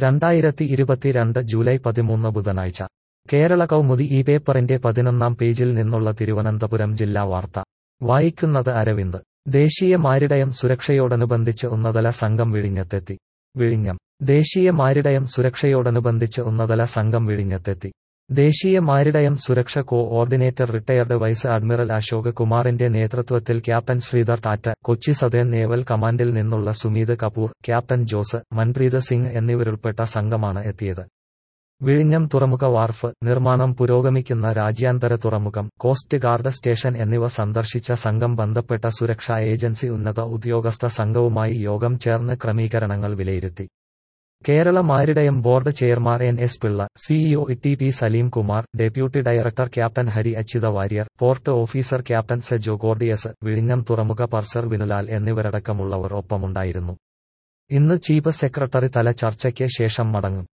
2022 July 13 ബുധനാഴ്ച കേരള കൗമുദി ഈ പേപ്പറിന്റെ 11-ാം പേജിൽ നിന്നുള്ള തിരുവനന്തപുരം ജില്ലാ വാർത്ത വായിക്കുന്നത് അരവിന്ദ്. ദേശീയ മാരിടയം സുരക്ഷയോടനുബന്ധിച്ച് ഉന്നതല സംഘം വിഴിഞ്ഞത്തെത്തി. വിഴിഞ്ഞം. ദേശീയ മാരിടയം സുരക്ഷയോടനുബന്ധിച്ച് ഉന്നതല സംഘം വിഴിഞ്ഞത്തെത്തി. ദേശീയ മാരിടയം സുരക്ഷ coordinator retired vice admiral Ashok കുമാറിന്റെ നേതൃത്വത്തിൽ captain Sridhar Tata, Kochi southern naval കമാൻഡിൽ നിന്നുള്ള സുമീത് കപൂർ, ക്യാപ്റ്റൻ ജോസ്, മൻപ്രീത് സിംഗ് എന്നിവരുൾപ്പെട്ട സംഘമാണ് എത്തിയത്. വിഴിഞ്ഞം തുറമുഖ വാർഫ്, നിർമ്മാണം പുരോഗമിക്കുന്ന രാജ്യാന്തര തുറമുഖം, കോസ്റ്റ് ഗാർഡ് സ്റ്റേഷൻ എന്നിവ സന്ദർശിച്ച സംഘം ബന്ധപ്പെട്ട സുരക്ഷാ ഏജൻസി ഉന്നത ഉദ്യോഗസ്ഥ സംഘവുമായി യോഗം ചേർന്ന് ക്രമീകരണങ്ങൾ വിലയിരുത്തി. Kerala maritime board chairman N S. Pillai, CEO T P. Saleem Kumar, deputy director captain Hari Achyutha Warrier, port officer captain Sejo Gordius, വിഴിഞ്ഞം തുറമുഖ പർസർ വിനുലാൽ എന്നിവരടക്കമുള്ളവർ ഒപ്പമുണ്ടായിരുന്നു. ഇന്ന് ചീഫ് സെക്രട്ടറി തല ചർച്ചയ്ക്ക് ശേഷം മടങ്ങും.